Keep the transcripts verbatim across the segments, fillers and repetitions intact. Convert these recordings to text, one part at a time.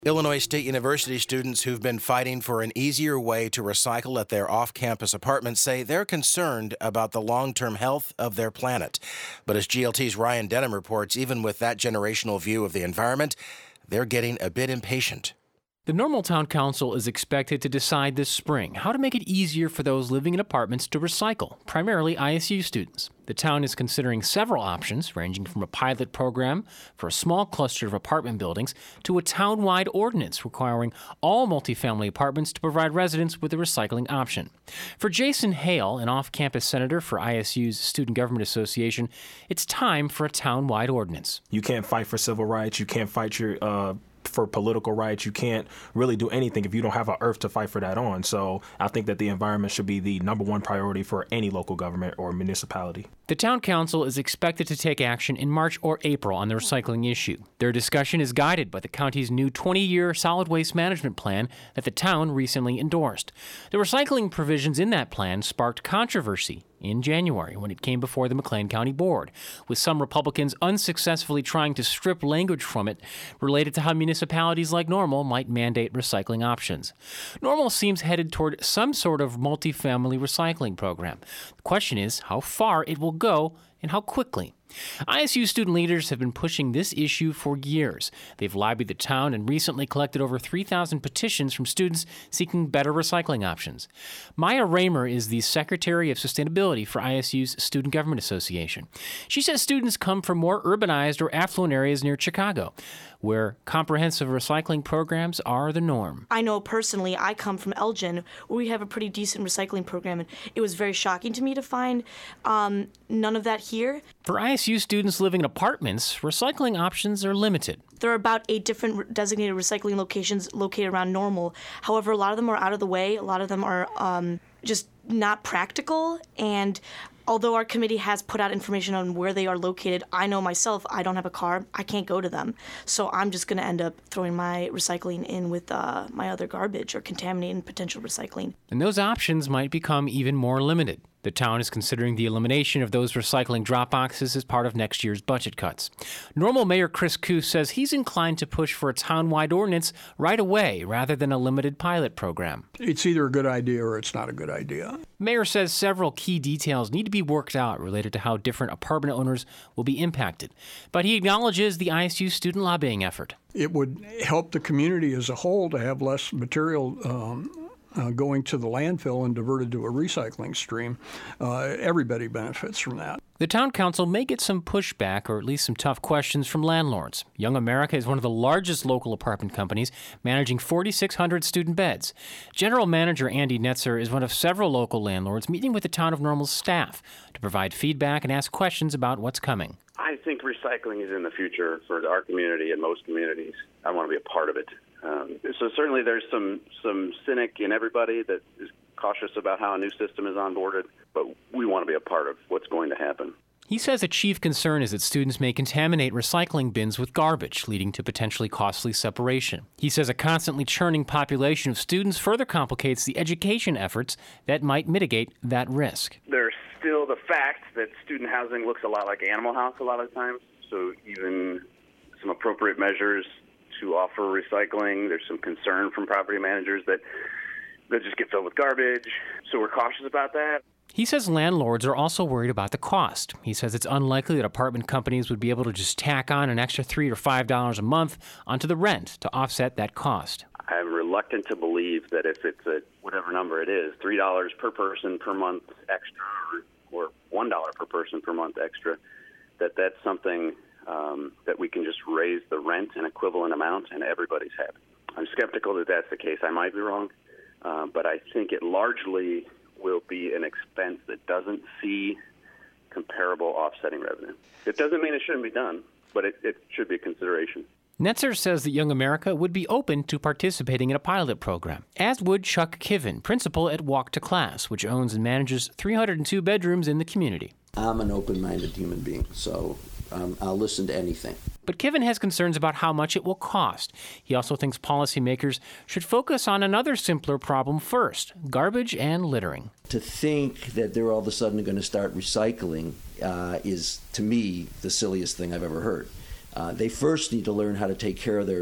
Illinois State University students who've been fighting for an easier way to recycle at their off-campus apartments say they're concerned about the long-term health of their planet. But as G L T's Ryan Denham reports, even with that generational view of the environment, they're getting a bit impatient. The Normal Town Council is expected to decide this spring how to make it easier for those living in apartments to recycle, primarily I S U students. The town is considering several options, ranging from a pilot program for a small cluster of apartment buildings to a town-wide ordinance requiring all multifamily apartments to provide residents with a recycling option. For Jason Hale, an off-campus senator for I S U's Student Government Association, it's time for a town-wide ordinance. You can't fight for civil rights. You can't fight your uh for political rights. You can't really do anything if you don't have an earth to fight for that on. So I think that the environment should be the number one priority for any local government or municipality. The town council is expected to take action in March or April on the recycling issue. Their discussion is guided by the county's new twenty-year solid waste management plan that the town recently endorsed. The recycling provisions in that plan sparked controversy in January when it came before the McLean County Board, with some Republicans unsuccessfully trying to strip language from it related to how municipalities like Normal might mandate recycling options. Normal seems headed toward some sort of multifamily recycling program. The question is how far it will go and how quickly. I S U student leaders have been pushing this issue for years. They've lobbied the town and recently collected over three thousand petitions from students seeking better recycling options. Maya Raymer is the Secretary of Sustainability for I S U's Student Government Association. She says students come from more urbanized or affluent areas near Chicago, where comprehensive recycling programs are the norm. I know personally, I come from Elgin, where we have a pretty decent recycling program, and it was very shocking to me to find um, none of that here. For I S U students living in apartments, recycling options are limited. There are about eight different designated recycling locations located around Normal. However, a lot of them are out of the way. A lot of them are um, just not practical. And although our committee has put out information on where they are located, I know myself, I don't have a car. I can't go to them. So I'm just going to end up throwing my recycling in with uh, my other garbage or contaminating potential recycling. And those options might become even more limited. The town is considering the elimination of those recycling drop boxes as part of next year's budget cuts. Normal Mayor Chris Koos says he's inclined to push for a town-wide ordinance right away rather than a limited pilot program. It's either a good idea or it's not a good idea. Mayor says several key details need to be worked out related to how different apartment owners will be impacted. But he acknowledges the I S U student lobbying effort. It would help the community as a whole to have less material um, Uh, going to the landfill and diverted to a recycling stream. Uh, everybody benefits from that. The town council may get some pushback or at least some tough questions from landlords. Young America is one of the largest local apartment companies, managing forty-six hundred student beds. General Manager Andy Netzer is one of several local landlords meeting with the town of Normal's staff to provide feedback and ask questions about what's coming. I think recycling is in the future for our community and most communities. I want to be a part of it. Um, so certainly there's some, some cynic in everybody that is cautious about how a new system is onboarded, but we want to be a part of what's going to happen. He says a chief concern is that students may contaminate recycling bins with garbage, leading to potentially costly separation. He says a constantly churning population of students further complicates the education efforts that might mitigate that risk. There's still the fact that student housing looks a lot like Animal House a lot of times, so even some appropriate measures to offer recycling. There's some concern from property managers that they'll just get filled with garbage. So we're cautious about that. He says landlords are also worried about the cost. He says it's unlikely that apartment companies would be able to just tack on an extra three or five dollars a month onto the rent to offset that cost. I'm reluctant to believe that if it's a whatever number it is, three dollars per person per month extra, or, or one dollar per person per month extra, that that's something Um, that we can just raise the rent an equivalent amount and everybody's happy. I'm skeptical that that's the case. I might be wrong, uh, but I think it largely will be an expense that doesn't see comparable offsetting revenue. It doesn't mean it shouldn't be done, but it, it should be a consideration. Netzer says that Young America would be open to participating in a pilot program, as would Chuck Kiven, principal at Walk to Class, which owns and manages three hundred two bedrooms in the community. I'm an open-minded human being, so um, I'll listen to anything. But Kiven has concerns about how much it will cost. He also thinks policymakers should focus on another simpler problem first, garbage and littering. To think that they're all of a sudden going to start recycling uh, is, to me, the silliest thing I've ever heard. Uh, they first need to learn how to take care of their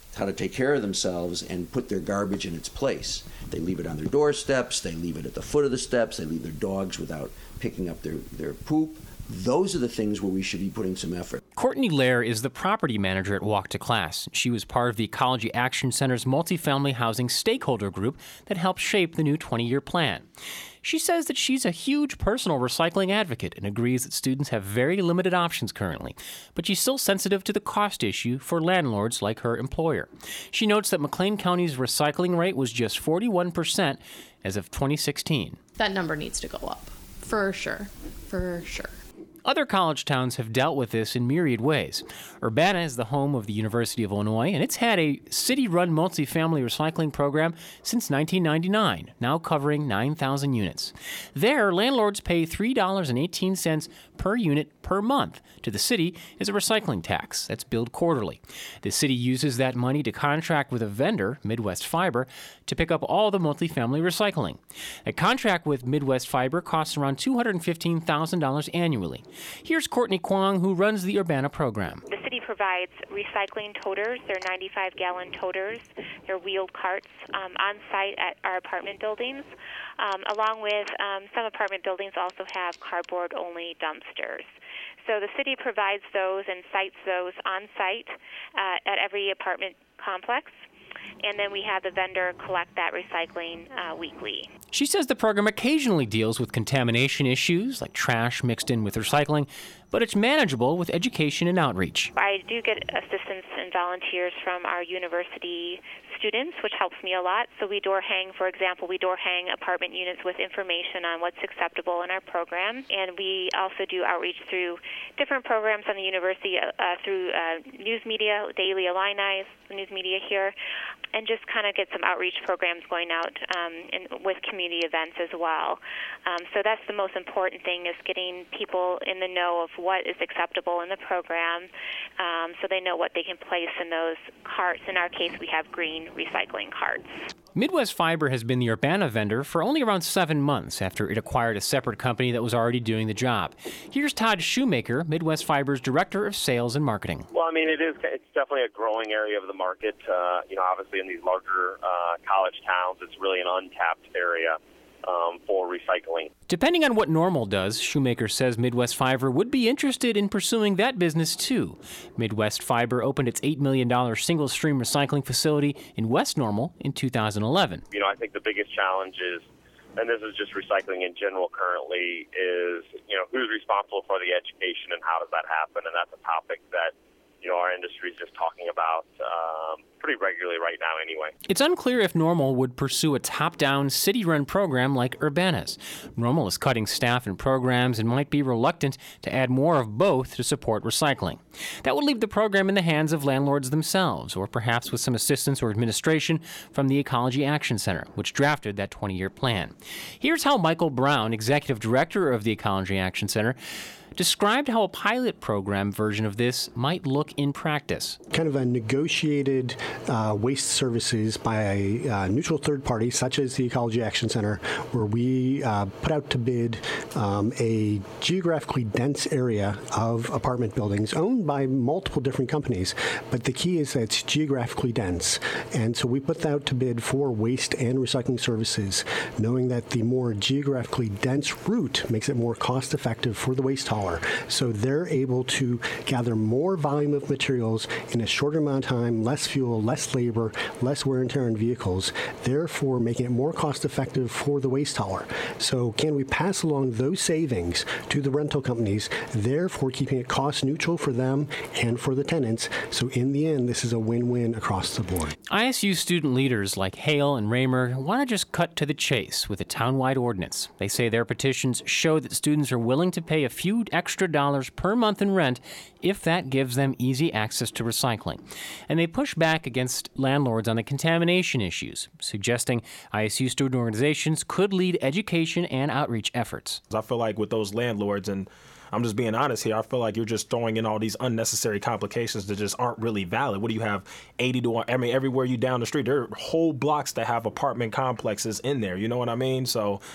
how to take care of themselves and put their garbage in its place. They leave it on their doorsteps, they leave it at the foot of the steps, they leave their dogs without picking up their, their poop. Those are the things where we should be putting some effort. Courtney Lair is the property manager at Walk to Class. She was part of the Ecology Action Center's multifamily housing stakeholder group that helped shape the new twenty-year plan. She says that she's a huge personal recycling advocate and agrees that students have very limited options currently, but she's still sensitive to the cost issue for landlords like her employer. She notes that McLean County's recycling rate was just forty-one percent as of twenty sixteen. That number needs to go up, for sure, for sure. Other college towns have dealt with this in myriad ways. Urbana is the home of the University of Illinois, and it's had a city-run multifamily recycling program since nineteen ninety-nine, now covering nine thousand units. There, landlords pay three dollars and eighteen cents per unit per month to the city as a recycling tax that's billed quarterly. The city uses that money to contract with a vendor, Midwest Fiber, to pick up all the multifamily recycling. A contract with Midwest Fiber costs around two hundred fifteen thousand dollars annually. Here's Courtney Kwong, who runs the Urbana program. The city provides recycling toters. They're ninety-five gallon toters. They're wheeled carts um, on site at our apartment buildings, um, along with um, some apartment buildings also have cardboard-only dumpsters. So the city provides those and sites those on site uh, at every apartment complex. And then we have the vendor collect that recycling uh, weekly. She says the program occasionally deals with contamination issues, like trash mixed in with recycling, but it's manageable with education and outreach. I do get assistance and volunteers from our university students, which helps me a lot. So we door hang, for example, we door hang apartment units with information on what's acceptable in our program. And we also do outreach through different programs on the university, uh, through uh, news media, Daily Illini, the news media here, and just kind of get some outreach programs going out um, and with community events as well. Um, so that's the most important thing, is getting people in the know of what is acceptable in the program, um, so they know what they can place in those carts. In our case, we have green recycling carts. Midwest Fiber has been the Urbana vendor for only around seven months after it acquired a separate company that was already doing the job. Here's Todd Shoemaker, Midwest Fiber's Director of Sales and Marketing. Well, I mean, it is, it's definitely a growing area of the market. Uh, you know, obviously in these larger uh, college towns, it's really an untapped area um, for recycling. Depending on what Normal does, Shoemaker says Midwest Fiber would be interested in pursuing that business too. Midwest Fiber opened its eight million dollars single-stream recycling facility in West Normal in two thousand eleven. You know, I think the biggest challenge is, and this is just recycling in general currently, is, you know, who's responsible for the education and how does that happen? And that's a topic that, you know, our industry is just talking about um, pretty regularly right now anyway. It's unclear if Normal would pursue a top-down, city-run program like Urbana's. Normal is cutting staff and programs and might be reluctant to add more of both to support recycling. That would leave the program in the hands of landlords themselves, or perhaps with some assistance or administration from the Ecology Action Center, which drafted that twenty-year plan. Here's how Michael Brown, Executive Director of the Ecology Action Center, described how a pilot program version of this might look in practice. Kind of a negotiated uh, waste services by a uh, neutral third party, such as the Ecology Action Center, where we uh, put out to bid um, a geographically dense area of apartment buildings owned by multiple different companies. But the key is that it's geographically dense. And so we put that out to bid for waste and recycling services, knowing that the more geographically dense route makes it more cost effective for the waste hauler. So they're able to gather more volume of materials in a shorter amount of time, less fuel, less labor, less wear and tear on vehicles, therefore making it more cost effective for the waste hauler. So can we pass along those savings to the rental companies, therefore keeping it cost neutral for them and for the tenants? So in the end, this is a win-win across the board. I S U student leaders like Hale and Raymer want to just cut to the chase with a town-wide ordinance. They say their petitions show that students are willing to pay a few extra dollars per month in rent if that gives them easy access to recycling. And they push back against landlords on the contamination issues, suggesting I S U student organizations could lead education and outreach efforts. I feel like with those landlords, and I'm just being honest here, I feel like you're just throwing in all these unnecessary complications that just aren't really valid. What do you have eighty to one? I mean, everywhere you down the street, there are whole blocks that have apartment complexes in there. You know what I mean? So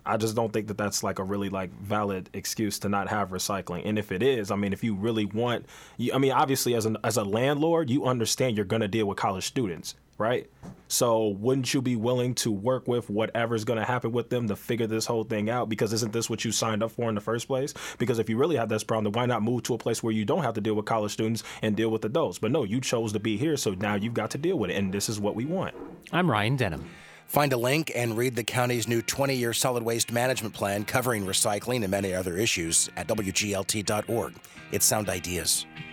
I just don't think that that's like a really like valid excuse to not have recycling. And if it is, I mean, if you really want, you, I mean, obviously as an as a landlord, you understand you're going to deal with college students, right? So wouldn't you be willing to work with whatever's going to happen with them to figure this whole thing out? Because isn't this what you signed up for in the first place? Because if you really have this problem, then why not move to a place where you don't have to deal with college students and deal with adults? But no, you chose to be here, so now you've got to deal with it, and this is what we want. I'm Ryan Denham. Find a link and read the county's new twenty-year solid waste management plan covering recycling and many other issues at W G L T dot org. It's Sound Ideas.